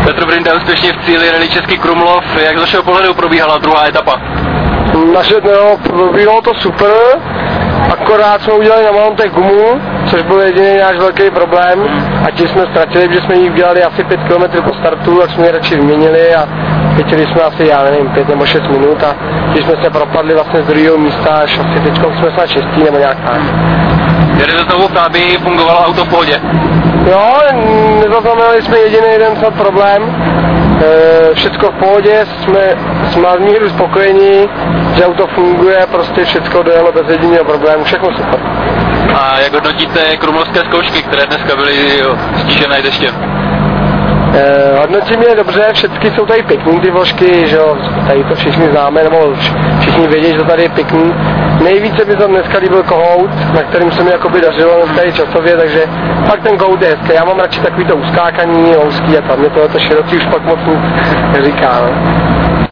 Petr Brinda úspěšně v cíli Rally Český Krumlov. Jak z vašeho pohledu probíhala druhá etapa? Probíhalo to super, akorát jsme udělali na malontech gumu, což byl jediný náš velký problém a tím jsme ztratili, protože jsme ji udělali asi 5 km po startu, tak jsme ji radši vyměnili a chytili jsme asi, já nevím, 5 nebo 6 minut a když jsme se propadli vlastně z druhého místa, až asi teďko jsme snad 6. nebo nějak tak. Jeli za tou Fábii, fungovalo auto v pohodě? Jo, nezaznamenali jsme jediný jeden snad problém. Všecko v pohodě, jsme v míru spokojení, že auto funguje, prostě všecko dojelo bez jediného problému, všechno super. A jak hodnotíte krumlovské zkoušky, které dneska byly stížené deštěm? Hodnotím je dobře, všechny jsou tady pěkný ty vložky, že jo, tady to všichni známe, nebo všichni vědí, že to tady je pěkný. Nejvíce mi to dneska líbil kohout, na kterým se mi jakoby dařilo dneska i časově, takže pak ten kohout je hezký. Já mám radši takový to uskákaní, housky a tam mě tohleto široký už pak moc nic neříká. No.